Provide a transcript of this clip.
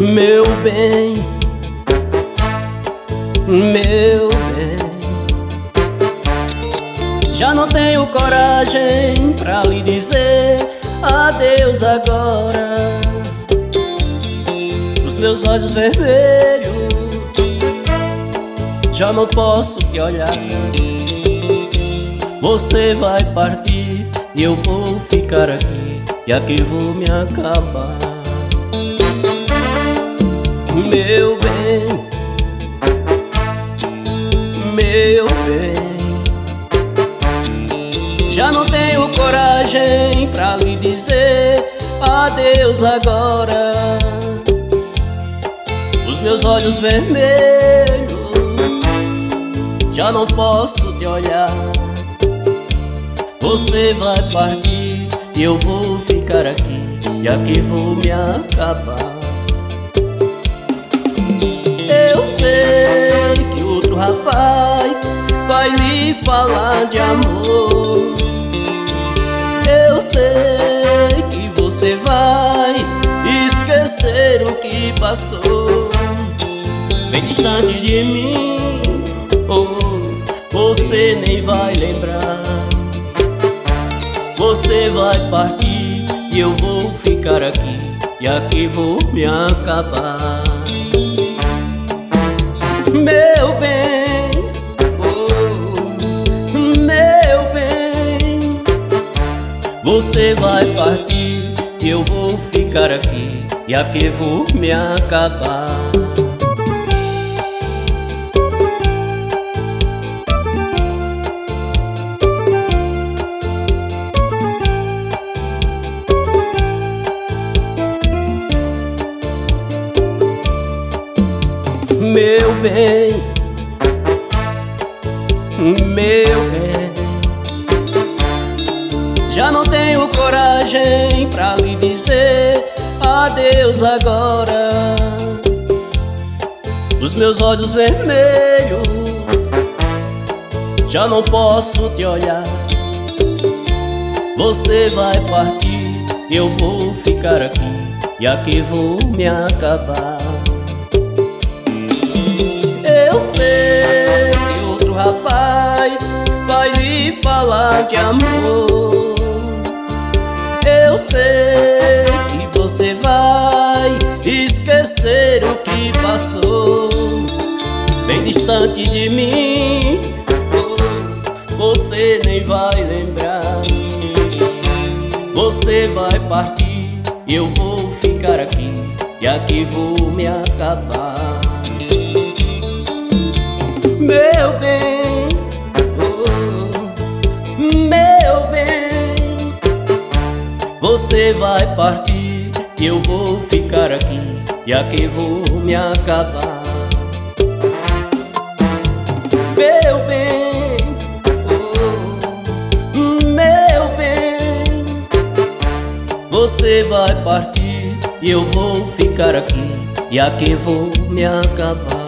Meu bem, meu bem, já não tenho coragem pra lhe dizer adeus agora. Os meus olhos vermelhos, já não posso te olhar. Você vai partir e eu vou ficar aqui, e aqui vou me acabar. Meu bem, meu bem, já não tenho coragem pra lhe dizer adeus agora. Os meus olhos vermelhos, já não posso te olhar. Você vai partir e eu vou ficar aqui, e aqui vou me acabar. Eu sei que outro rapaz vai lhe falar de amor. Eu sei que você vai esquecer o que passou. Bem distante de mim, oh, você nem vai lembrar. Você vai partir e eu vou ficar aqui, e aqui vou me acabar. Meu bem, oh, meu bem, você vai partir e eu vou ficar aqui, e aqui vou me acabar. Meu bem, meu bem, já não tenho coragem pra lhe dizer adeus agora. Os meus olhos vermelhos, já não posso te olhar. Você vai partir e eu vou ficar aqui, e aqui vou me acabar. Eu sei que outro rapaz vai lhe falar de amor. Eu sei que você vai esquecer o que passou. Bem distante de mim, oh, você nem vai lembrar. Você vai partir e eu vou ficar aqui, e aqui vou me acabar. Meu bem, oh, meu bem, você vai partir e eu vou ficar aqui, e aqui vou me acabar. Meu bem, oh, meu bem, você vai partir e eu vou ficar aqui, e aqui vou me acabar.